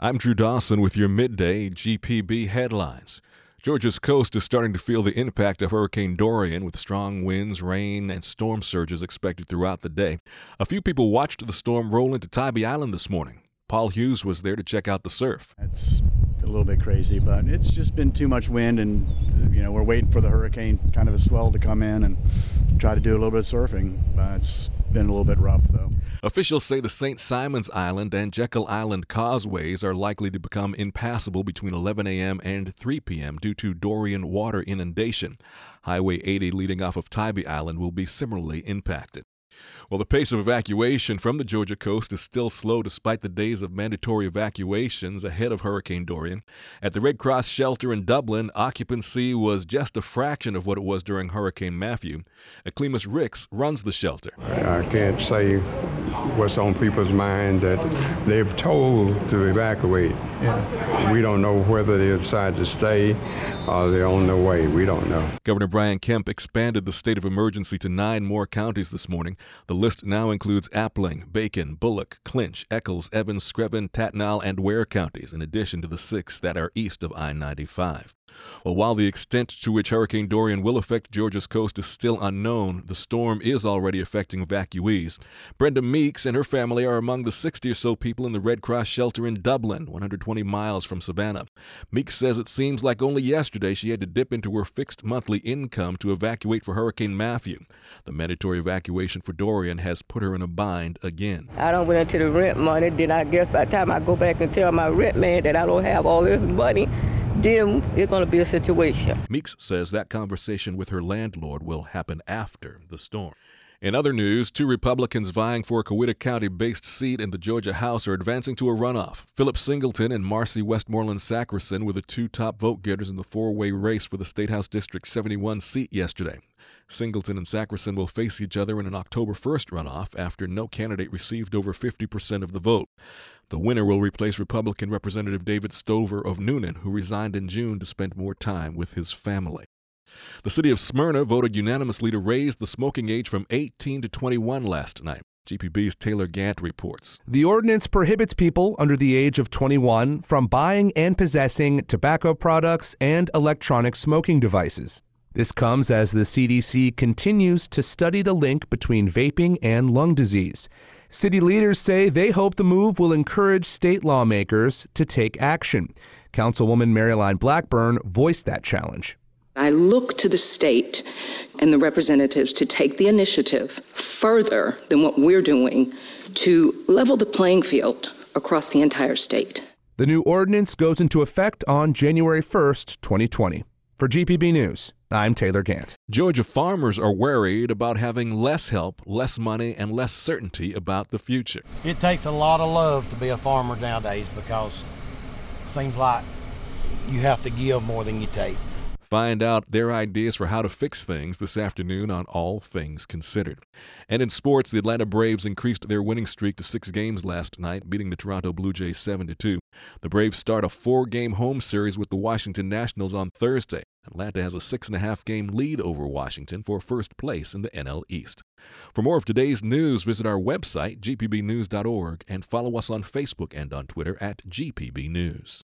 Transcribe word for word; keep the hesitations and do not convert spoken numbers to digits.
I'm Drew Dawson with your midday G P B headlines. Georgia's coast is starting to feel the impact of Hurricane Dorian, with strong winds, rain, and storm surges expected throughout the day. A few people watched the storm roll into Tybee Island this morning. Paul Hughes was there to check out the surf. It's a little bit crazy, but it's just been too much wind, and you know we're waiting for the hurricane kind of a swell to come in and try to do a little bit of surfing. Uh, it's been a little bit rough, though. Officials say the Saint Simons Island and Jekyll Island causeways are likely to become impassable between eleven a.m. and three p.m. due to Dorian water inundation. Highway eighty leading off of Tybee Island will be similarly impacted. Well, the pace of evacuation from the Georgia coast is still slow despite the days of mandatory evacuations ahead of Hurricane Dorian. At the Red Cross shelter in Dublin, occupancy was just a fraction of what it was during Hurricane Matthew. Clemus Ricks runs the shelter. I can't say what's on people's mind that they've told to evacuate. Yeah. We don't know whether they decide to stay or they're on their way. We don't know. Governor Brian Kemp expanded the state of emergency to nine more counties this morning. The list now includes Appling, Bacon, Bullock, Clinch, Eccles, Evans, Screven, Tatnall, and Ware counties, in addition to the six that are east of I ninety-five. Well, while the extent to which Hurricane Dorian will affect Georgia's coast is still unknown, the storm is already affecting evacuees. Brenda Meeks and her family are among the sixty or so people in the Red Cross shelter in Dublin, one hundred twenty miles from Savannah. Meeks says it seems like only yesterday she had to dip into her fixed monthly income to evacuate for Hurricane Matthew. The mandatory evacuation for Dorian has put her in a bind again. I don't went into the rent money, then I guess by the time I go back and tell my rent man that I don't have all this money, then it's going to be a situation. Meeks says that conversation with her landlord will happen after the storm. In other news, two Republicans vying for a Coweta County-based seat in the Georgia House are advancing to a runoff. Philip Singleton and Marcy Westmoreland Sackerson were the two top vote-getters in the four-way race for the State House District seventy-one seat yesterday. Singleton and Sackerson will face each other in an October first runoff after no candidate received over fifty percent of the vote. The winner will replace Republican Representative David Stover of Newnan, who resigned in June to spend more time with his family. The city of Smyrna voted unanimously to raise the smoking age from eighteen to twenty-one last night. G P B's Taylor Gant reports. The ordinance prohibits people under the age of twenty-one from buying and possessing tobacco products and electronic smoking devices. This comes as the C D C continues to study the link between vaping and lung disease. City leaders say they hope the move will encourage state lawmakers to take action. Councilwoman Maryline Blackburn voiced that challenge. I look to the state and the representatives to take the initiative further than what we're doing to level the playing field across the entire state. The new ordinance goes into effect on January first, twenty twenty. For G P B News, I'm Taylor Gant. Georgia farmers are worried about having less help, less money, and less certainty about the future. It takes a lot of love to be a farmer nowadays because it seems like you have to give more than you take. Find out their ideas for how to fix things this afternoon on All Things Considered. And in sports, the Atlanta Braves increased their winning streak to six games last night, beating the Toronto Blue Jays seven to two. The Braves start a four-game home series with the Washington Nationals on Thursday. Atlanta has a six-and-a-half game lead over Washington for first place in the N L East. For more of today's news, visit our website, g p b news dot org, and follow us on Facebook and on Twitter at G P B News.